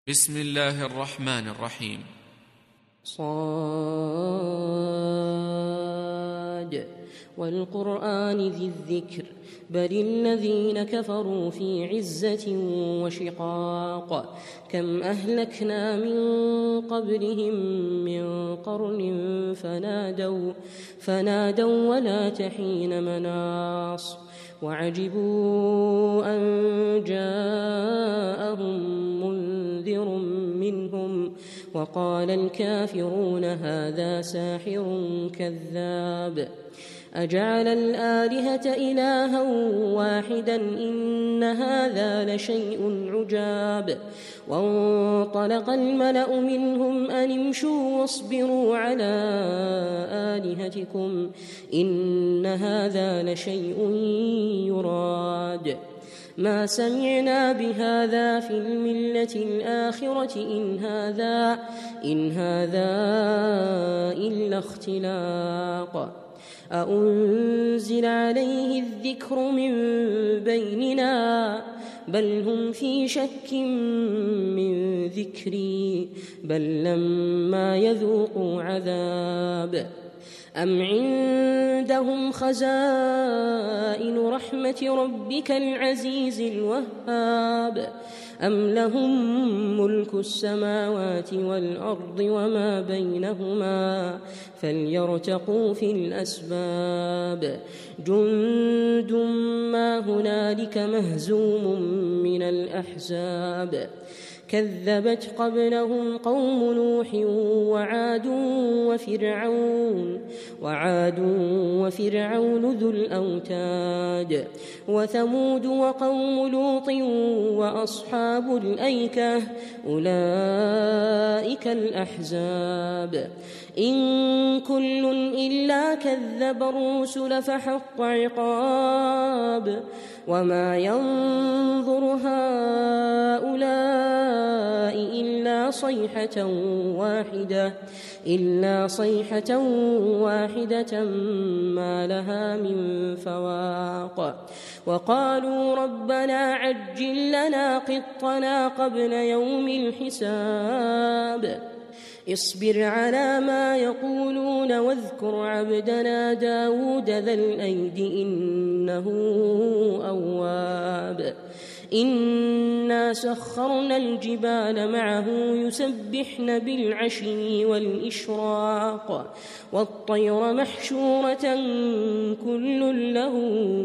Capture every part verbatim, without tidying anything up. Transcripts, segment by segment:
بسم الله الرحمن الرحيم. صاد والقرآن ذي الذكر بل الذين كفروا في عزة وشقاق كم أهلكنا من قبلهم من قرن فنادوا, فنادوا ولا تحين مناص وعجبوا أن جاءهم منذر منهم وقال الكافرون هذا ساحر كذاب أجعل الآلهة إلها واحدا إن هذا لشيء عجاب وانطلق الملأ منهم أن امشوا واصبروا على آلهتكم إن هذا لشيء يراد ما سمعنا بهذا في الملة الآخرة إن هذا, إن هذا إلا اختلاق أأنزل عليه الذكر من بيننا بل هم في شك من ذكري بل لما يذوقوا عذاب أم عندهم خزائن رحمة ربك العزيز الوهاب أم لهم ملك السماوات والأرض وما بينهما فليرتقوا في الأسباب جند ما هنالك مهزوم من الأحزاب كذبت قبلهم قوم نوح وعاد وفرعون وعاد وفرعون ذو الأوتاد وثمود وقوم لوط وأصحاب الأيكة أولئك الأحزاب إن كل إلا كذب الرسل فحق عقاب وما ينظر هؤلاء إلا صيحة واحدة إلا صيحة واحدة ما لها من فواق وقالوا ربنا عجل لنا قطنا قبل يوم الحساب اصبر على ما يقولون واذكر عبدنا داود ذا الأيد إنه أواب إنا سخرنا الجبال معه يسبحن بالعشي والإشراق والطير محشورة كل له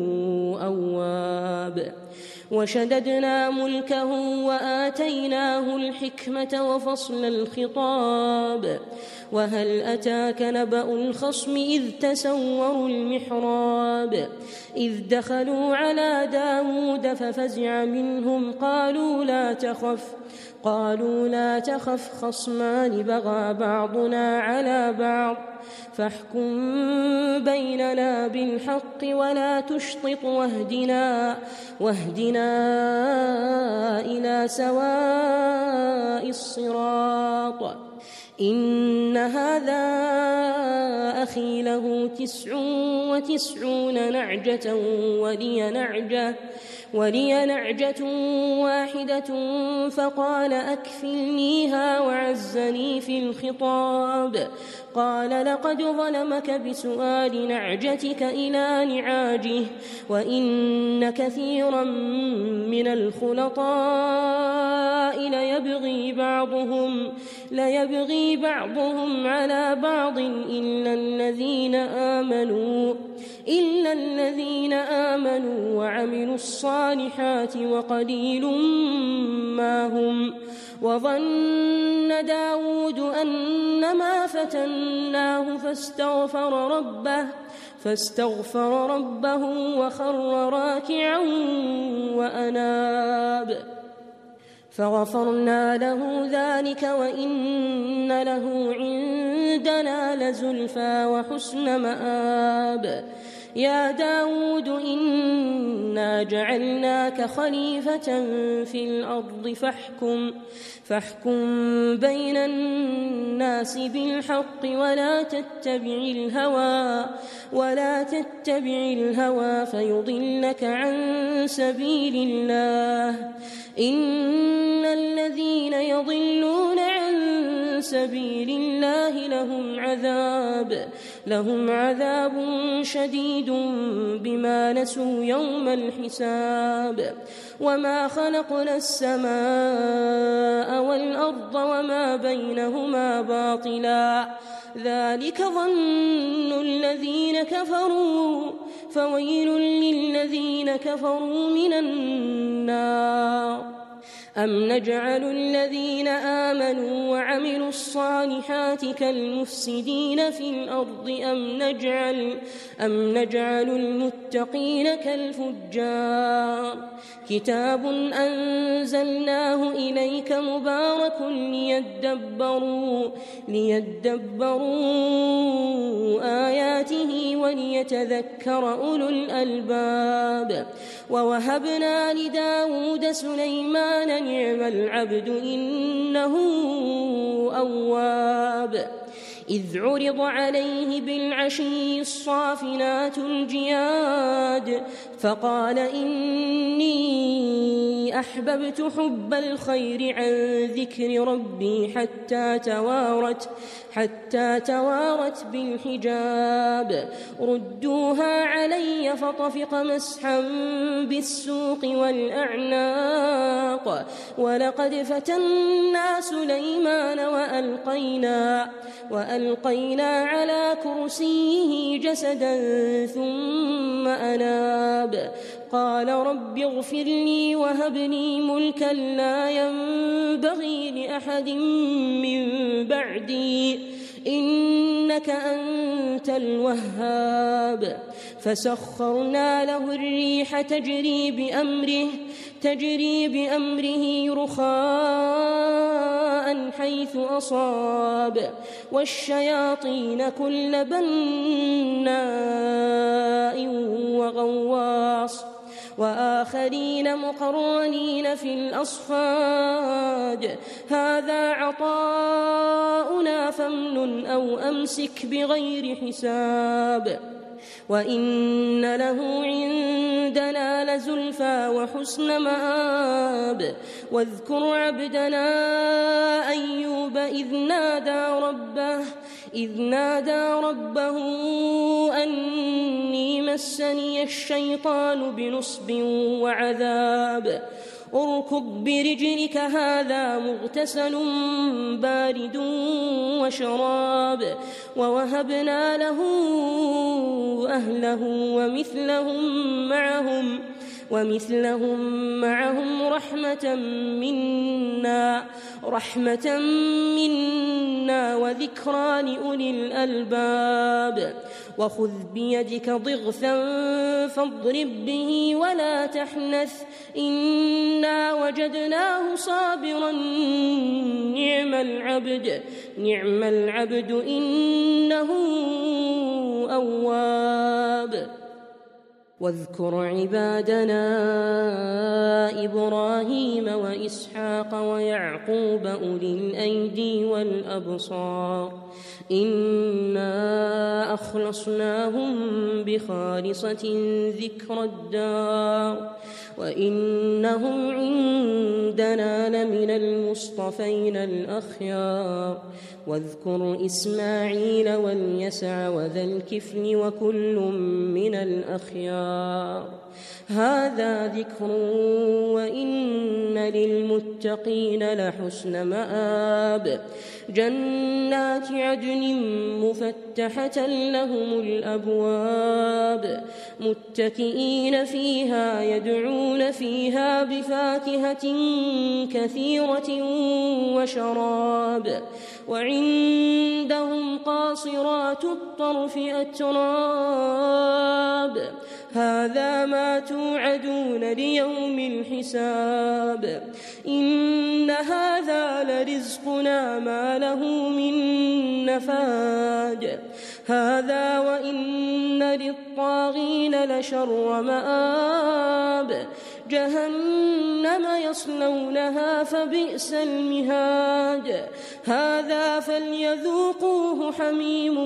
أواب وشددنا ملكه وآتيناه الحكمة وفصل الخطاب وهل أتاك نبأ الخصم إذ تسوروا المحراب إذ دخلوا على داود ففزع منهم قالوا لا تخف قالوا لا تخف خصمان بغى بعضنا على بعض فاحكم بيننا بالحق ولا تشطط واهدنا, واهدنا إلى سواء الصراط إن هذا أخي له تسع وتسعون نعجة ولي نعجة ولي نعجة واحدة فقال أكفلنيها وعزني في الخطاب قال لقد ظلمك بسؤال نعجتك إلى نعاجه وإن كثيرا من الخلطاء ليبغي بعضهم, ليبغي بعضهم على بعض إلا الذين آمنوا إلا الذين آمنوا وعملوا الصالحات وقليل ما هم وظن داود أنما فتناه فاستغفر ربه فاستغفر ربه وخر راكعا وأناب فغفرنا له ذلك وإن له عندنا لزلفى وحسن مآب يا داود إنا جعلناك خليفة في الأرض فاحكم فاحكم بين الناس بالحق ولا تتبع الهوى ولا تتبع الهوى فيضلك عن سبيل الله إن الذين يضلون سبيل الله لهم عذاب لهم عذاب شديد بما نسوا يوم الحساب وما خلقنا السماء والأرض وما بينهما باطلا ذلك ظن الذين كفروا فويل للذين كفروا من النار أم نجعل الذين آمنوا وعملوا الصالحات كالمفسدين في الأرض أم نجعل, أم نجعل المتقين كالفجار كتاب أنزلناه إليك مبارك ليدبروا, ليدبروا آياته وليتذكر أولو الألباب ووهبنا لداود سليمان نعم العبد إنه أواب إذ عرض عليه بالعشي الصافنات الجياد فقال إني أحببت حب الخير عن ذكر ربي حتى توارت حتى توارت بالحجاب ردوها علي فطفق مسحا بالسوق والأعناق ولقد فتنا سليمان وألقينا وألقينا على كرسيه جسدا ثم أناب قال رب اغفر لي وهب لي ملكا لا ينبغي لأحد من بعدي إنك أنت الوهاب فسخرنا له الريح تجري بأمره تجري بأمره رخاء حيث أصاب والشياطين كل بناء وغواص وآخرين مقرنين في الأصفاد هذا عطاؤنا فامنن أو أمسك بغير حساب وإن له عندنا لزلفى وحسن مآب واذكر عبدنا أيوب إذ نادى ربه إذ نادى ربه أني مسني الشيطان بنصب وعذاب اركض برجلك هذا مغتسل بارد وشراب ووهبنا له أهله ومثلهم معهم ومثلهم معهم رحمة منا رحمة منا وذكرى لأولي الألباب وخذ بيدك ضغثا فاضرب به ولا تحنث إنا وجدناه صابرا نعم العبد نعم العبد إنه أواب واذكر عبادنا إبراهيم وإسحاق ويعقوب أولي الأيدي والأبصار إنا أخلصناهم بخالصة ذكر الدار وإنهم عندنا لمن المصطفين الأخيار واذكر إسماعيل واليسع وذا الكفل وكل من الأخيار هذا ذكر وإن للمتقين لحسن مآب جنات عدن مفتحة لهم الأبواب متكئين فيها يدعون فيها بفاكهة كثيرة وشراب وعندهم قاصرات الطرف أتراب هذا ما توعدون ليوم الحساب إن هذا لرزقنا ما له من نفاد هذا وإن للطاغين لشر مآب جهنم يصلونها فبئس المهاد هذا فليذوقوه حميم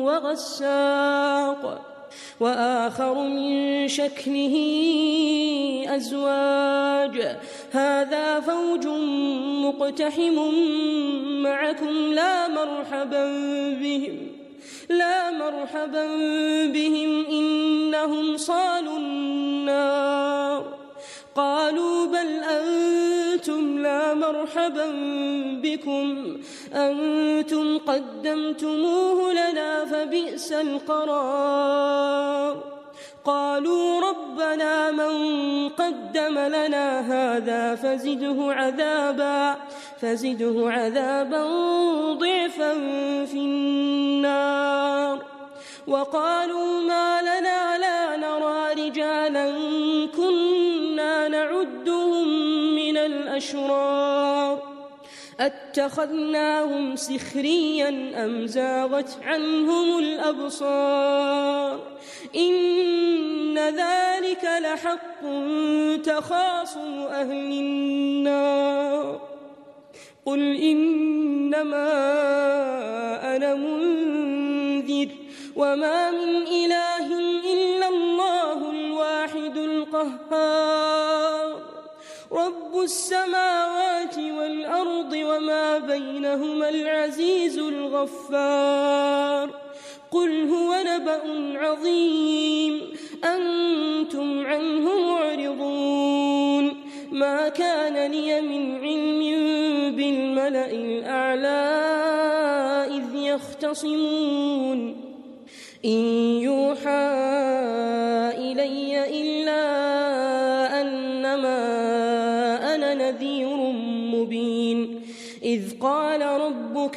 وغساق وآخر من شكله أزواج هذا فوج مقتحم معكم لا مرحبا بهم لا مرحبا بهم إنهم صالوا النار قالوا بل أنتم لا مرحبا بكم أنتم قدمتموه لنا فبئس القرار قالوا ربنا من قدم لنا هذا فزده عذابا فزده عذابا ضعفا في النار وقالوا ما لنا لا نرى رجالا كنا نعدهم من الأشرار أتخذناهم سخريا أم زاغت عنهم الأبصار إن ذلك لحق تخاصم أهل النار قل إنما أنا منذر وما من إله إلا الله الواحد القهار رب السماوات والأرض وما بينهما العزيز الغفار قل هو نبأ عظيم أنتم عنه معرضون ما كان لي من علم بالملأ الأعلى إذ يختصمون إن يوحى إلي إلا أنما أنا نذير مبين إذ قال ربك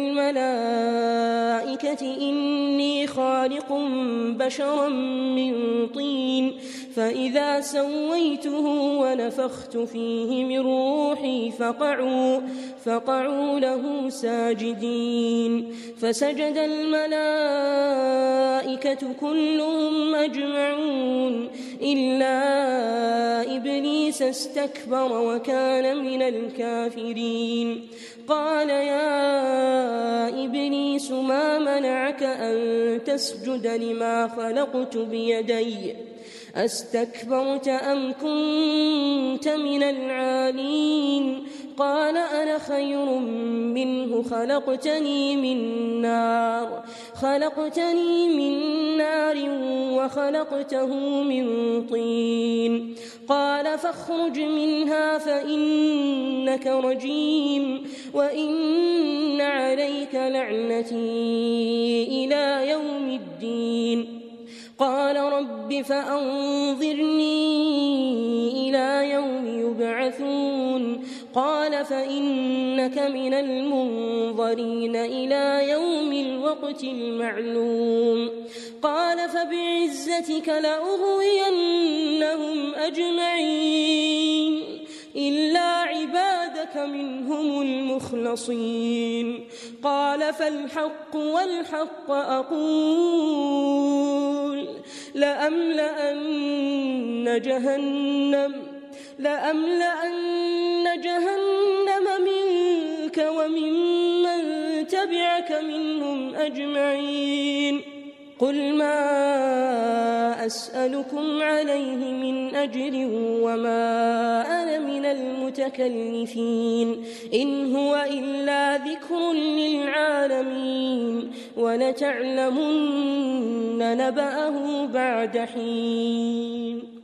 للملائكة إني خالق بشرا من طين فإذا سويته ونفخت فيه من روحي فقعوا, فقعوا له ساجدين فسجد الملائكة كلهم أجمعون إلا إبليس استكبر وكان من الكافرين قال يا إبليس ما منعك أن تسجد لما خلقت بيدي أستكبرت أم كنت من العالين قال أنا خير منه خلقتني من نار خلقتني من نار وخلقته من طين قال فاخرج منها فإنك رجيم وإن عليك لعنتي إلى يوم الدين قال رب فأنظرني إلى يوم يبعثون قال فإنك من المنظرين إلى يوم الوقت المعلوم قال فبعزتك لأغوينهم أجمعين إلا عبادك منهم المخلصين قال فالحق والحق أقول لأملأن جهنم لأملأن جهنم منك وممن تبعك منهم أجمعين قل ما أسألكم عليه من أجر وما أنا من المتكلفين إن هو إلا ذكر للعالمين ولتعلمن نبأه بعد حين